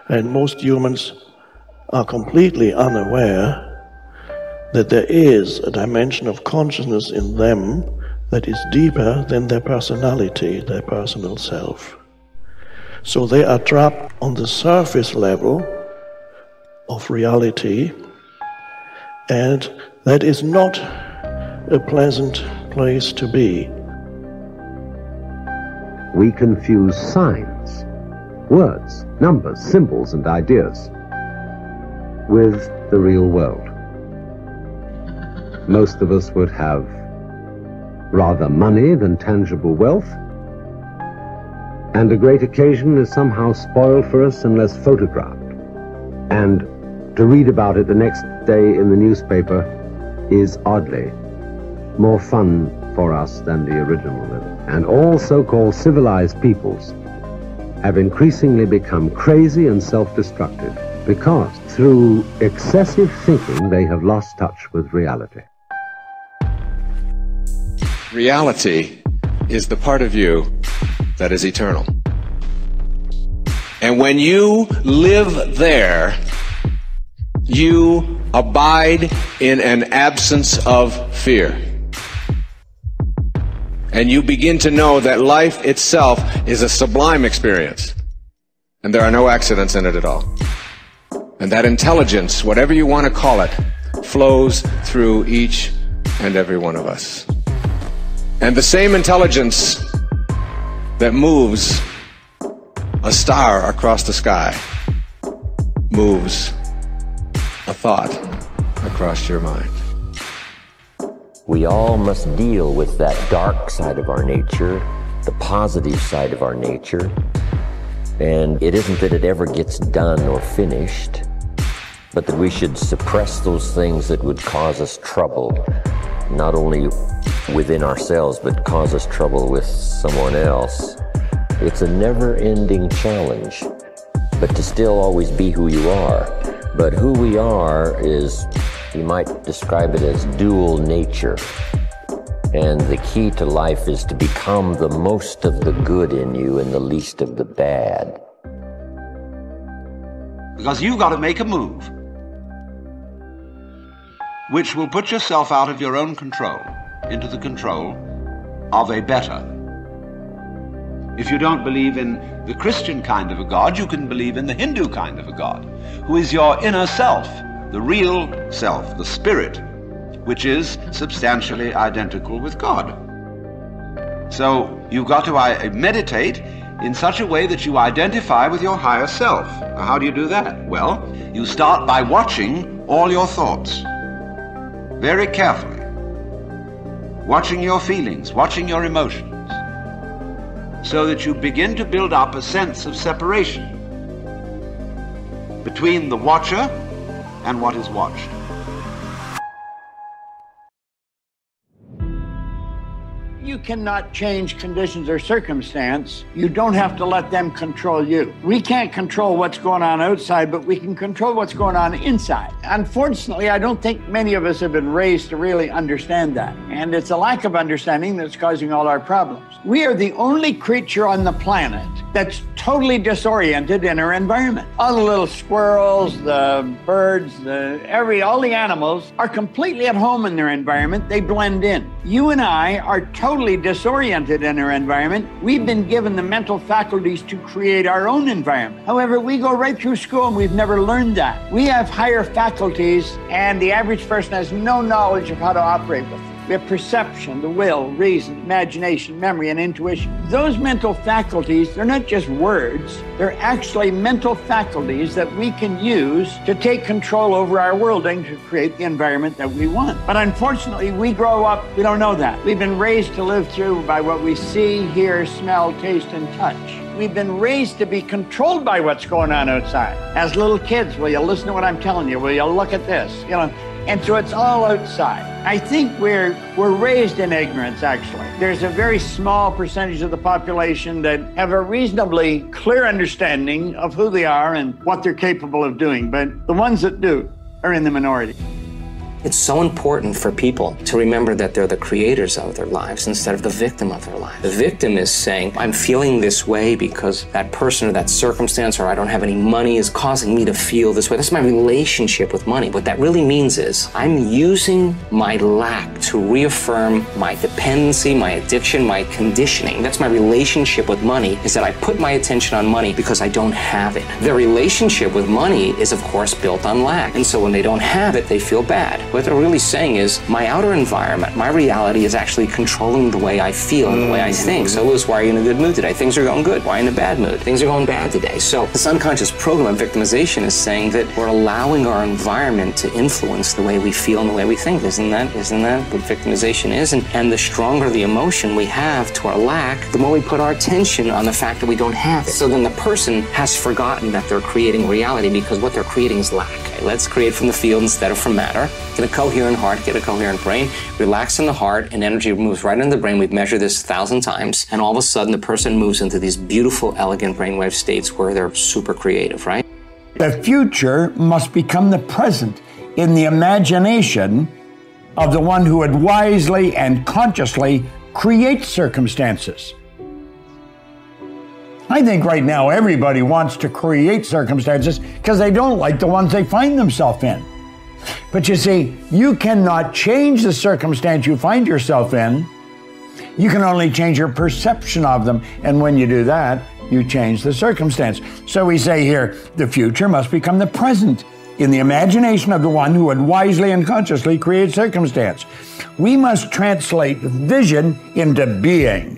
And most humans are completely unaware that there is a dimension of consciousness in them that is deeper than their personality, their personal self. So they are trapped on the surface level of reality, and that is not a pleasant place to be. We confuse signs, words, numbers, symbols, and ideas with the real world. Most of us would have rather money than tangible wealth, and a great occasion is somehow spoiled for us unless photographed. And to read about it the next day in the newspaper is oddly more fun for us than the original living. And all so-called civilized peoples have increasingly become crazy and self-destructive because through excessive thinking they have lost touch with reality. Reality is the part of you that is eternal. And when you live there, you abide in an absence of fear. And you begin to know that life itself is a sublime experience. And there are no accidents in it at all. And that intelligence, whatever you want to call it, flows through each and every one of us. And the same intelligence that moves a star across the sky moves a thought across your mind. We all must deal with that dark side of our nature, the positive side of our nature. And it isn't that it ever gets done or finished, but that we should suppress those things that would cause us trouble, not only within ourselves, but cause us trouble with someone else. It's a never-ending challenge, but to still always be who you are. But who we are is, you might describe it as dual nature. And the key to life is to become the most of the good in you and the least of the bad. Because you've got to make a move which will put yourself out of your own control into the control of a better. If you don't believe in the Christian kind of a God, you can believe in the Hindu kind of a God, who is your inner self, the real self, the spirit, which is substantially identical with God. So you've got to meditate in such a way that you identify with your higher self. Now, how do you do that? Well, you start by watching all your thoughts very carefully, watching your feelings, watching your emotions, so that you begin to build up a sense of separation between the watcher and what is watched. You cannot change conditions or circumstance. You don't have to let them control you. We can't control what's going on outside, but we can control what's going on inside. Unfortunately, I don't think many of us have been raised to really understand that. And it's a lack of understanding that's causing all our problems. We are the only creature on the planet that's totally disoriented in our environment. All the little squirrels, the birds, all the animals are completely at home in their environment. They blend in. You and I are totally disoriented in our environment. We've been given the mental faculties to create our own environment. However, we go right through school and we've never learned that. We have higher faculties, and the average person has no knowledge of how to operate with them. We have perception, the will, reason, imagination, memory, and intuition. Those mental faculties, they're not just words, they're actually mental faculties that we can use to take control over our world and to create the environment that we want. But unfortunately, we grow up, we don't know that. We've been raised to live through by what we see, hear, smell, taste, and touch. We've been raised to be controlled by what's going on outside. As little kids, will you listen to what I'm telling you? Will you look at this? And so it's all outside. I think we're raised in ignorance, actually. There's a very small percentage of the population that have a reasonably clear understanding of who they are and what they're capable of doing. But the ones that do are in the minority. It's so important for people to remember that they're the creators of their lives instead of the victim of their lives. The victim is saying, I'm feeling this way because that person or that circumstance or I don't have any money is causing me to feel this way. That's my relationship with money. What that really means is I'm using my lack to reaffirm my dependency, my addiction, my conditioning. That's my relationship with money, is that I put my attention on money because I don't have it. Their relationship with money is, of course, built on lack. And so when they don't have it, they feel bad. What they're really saying is my outer environment, my reality is actually controlling the way I feel and the way I think. So Lewis, why are you in a good mood today? Things are going good. Why are you in a bad mood? Things are going bad today. So this unconscious program of victimization is saying that we're allowing our environment to influence the way we feel and the way we think. Isn't that what victimization is? And the stronger the emotion we have to our lack, the more we put our attention on the fact that we don't have it. So then the person has forgotten that they're creating reality because what they're creating is lack. Okay, let's create from the field instead of from matter. Get a coherent heart, get a coherent brain, relax in the heart, and energy moves right into the brain. We've measured this 1,000 times, and all of a sudden the person moves into these beautiful, elegant brainwave states where they're super creative, right? The future must become the present in the imagination of the one who would wisely and consciously create circumstances. I think right now everybody wants to create circumstances because they don't like the ones they find themselves in. But you see, you cannot change the circumstance you find yourself in. You can only change your perception of them. And when you do that, you change the circumstance. So we say here, the future must become the present in the imagination of the one who would wisely and consciously create circumstance. We must translate vision into being.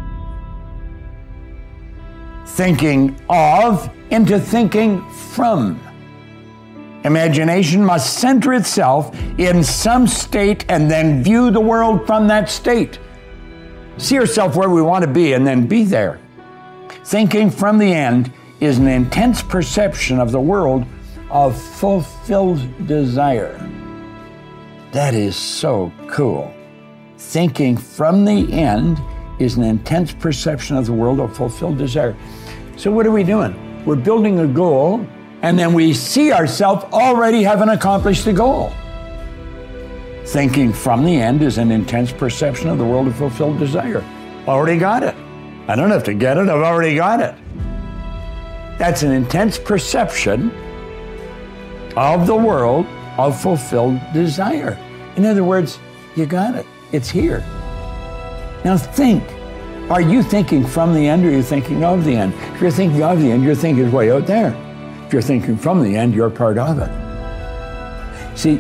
Thinking of into thinking from. Imagination must center itself in some state and then view the world from that state. See yourself where we want to be and then be there. Thinking from the end is an intense perception of the world of fulfilled desire. That is so cool. Thinking from the end is an intense perception of the world of fulfilled desire. So what are we doing? We're building a goal, and then we see ourselves already having accomplished the goal. Thinking from the end is an intense perception of the world of fulfilled desire. Already got it. I don't have to get it, I've already got it. That's an intense perception of the world of fulfilled desire. In other words, you got it. It's here. Now think. Are you thinking from the end or are you thinking of the end? If you're thinking of the end, your thinking is way out there. If you're thinking from the end, you're part of it. See,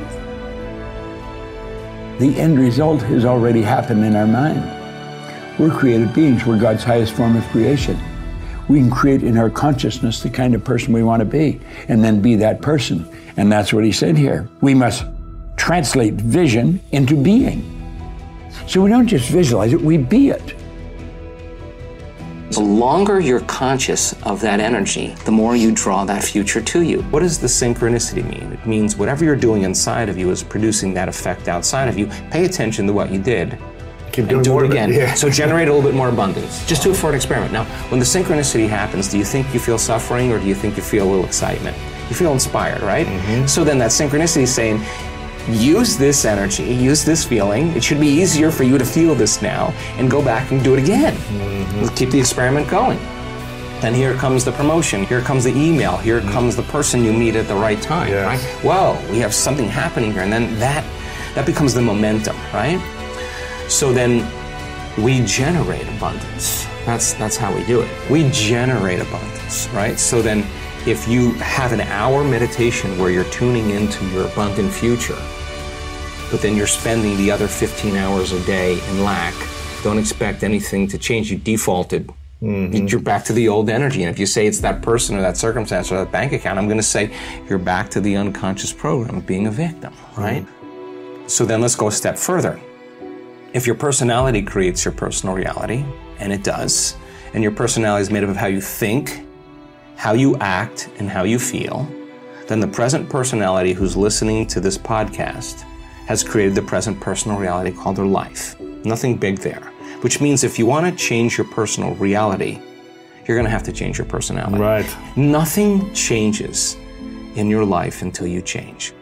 the end result has already happened in our mind. We're created beings. We're God's highest form of creation. We can create in our consciousness the kind of person we want to be and then be that person. And that's what he said here. We must translate vision into being. So we don't just visualize it, we be it. The longer you're conscious of that energy, the more you draw that future to you. What does the synchronicity mean? It means whatever you're doing inside of you is producing that effect outside of you. Pay attention to what you did. Keep doing do more it again. Yeah. So generate a little bit more abundance. Just do it for an experiment. Now, when the synchronicity happens, do you think you feel suffering or do you think you feel a little excitement? You feel inspired, right? Mm-hmm. So then that synchronicity is saying, use this energy, use this feeling. It should be easier for you to feel this now and go back and do it again. Mm-hmm. Keep the experiment going. Then here comes the promotion, here comes the email, here comes the person you meet at the right time, right? Whoa, we have something happening here. And then that becomes the momentum, right? So then we generate abundance. That's how we do it. We generate abundance, right? So then if you have an hour meditation where you're tuning into your abundant future, but then you're spending the other 15 hours a day in lack, don't expect anything to change. You defaulted. Mm-hmm. You're back to the old energy. And if you say it's that person or that circumstance or that bank account, I'm going to say you're back to the unconscious program of being a victim, right? Mm-hmm. So then let's go a step further. If your personality creates your personal reality, and it does, and your personality is made up of how you think, how you act, and how you feel, then the present personality who's listening to this podcast has created the present personal reality called their life. Nothing big there. Which means if you want to change your personal reality, you're going to have to change your personality. Right. Nothing changes in your life until you change.